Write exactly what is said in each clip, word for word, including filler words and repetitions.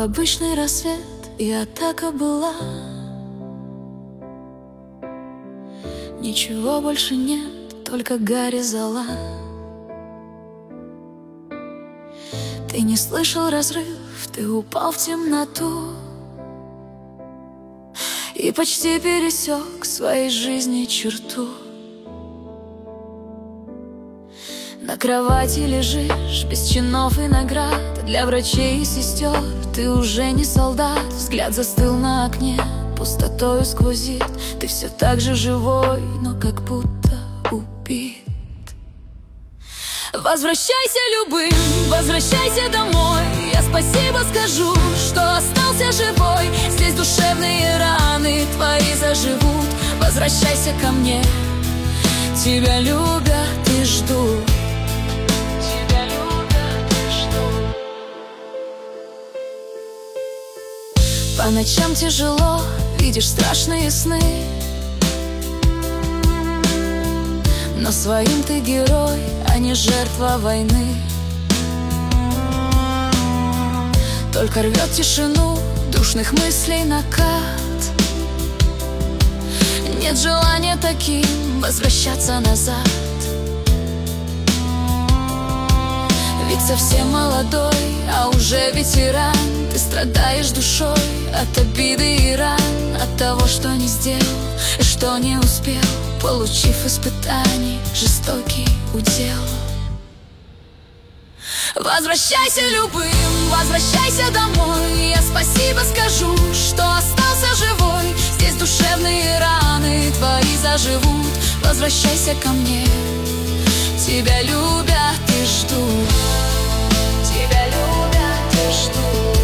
обычный рассвет, и атака была. Ничего больше нет, только гарь и зола. Ты не слышал разрыв, ты упал в темноту и почти пересек своей жизни черту. На кровати лежишь, без чинов и наград. Для врачей и сестер ты уже не солдат. Взгляд застыл на окне, пустотою сквозит. Ты все так же живой, но как будто убит. Возвращайся любым, возвращайся домой. Я спасибо скажу, что остался живой. Здесь душевные раны твои заживут. Возвращайся ко мне, тебя любят и ждут. Тебя любят и ждут. По ночам тяжело, видишь страшные сны, но своим ты герой, а не жертва войны. Только рвет тишину душных мыслей накат. Нет желания таким возвращаться назад. Ведь совсем молодой, а уже ветеран. Ты страдаешь душой от обиды и ран, от того, что не сделал и что не успел, получив испытаний жестокий удел. Возвращайся любым, возвращайся домой. Я спасибо скажу, что остался живой. Здесь душевные раны твои заживут. Возвращайся ко мне, тебя любят и ждут. Тебя любят и ждут.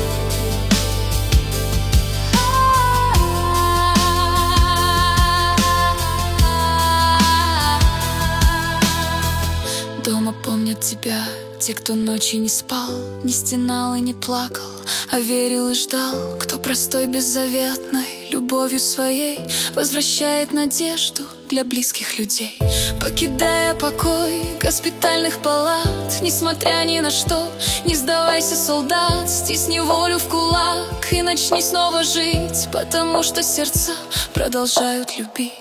Дома помнят тебя те, кто ночи не спал, не стенал и не плакал, а верил и ждал. Кто простой, беззаветной любовью своей возвращает надежду для близких людей. Покидая покой госпитальных палат, несмотря ни на что, не сдавайся, солдат. Стисни волю в кулак и начни снова жить, потому что сердца продолжают любить.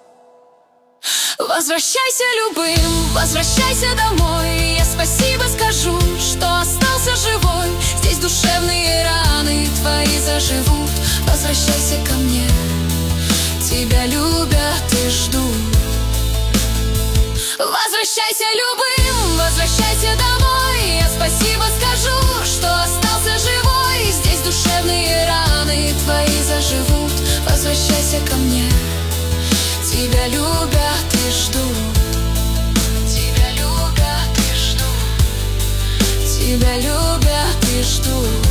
Возвращайся любым, возвращайся домой. Я спасибо скажу, что остался живой. Здесь душевные раны твои заживут. Возвращайся ко мне, тебя любят и ждут. Возвращайся любым, возвращайся домой. Я спасибо скажу, что остался живой. Здесь душевные раны твои заживут. Возвращайся ко мне, тебя любят и ждут. Тебя любят и ждут. Тебя любят и ждут.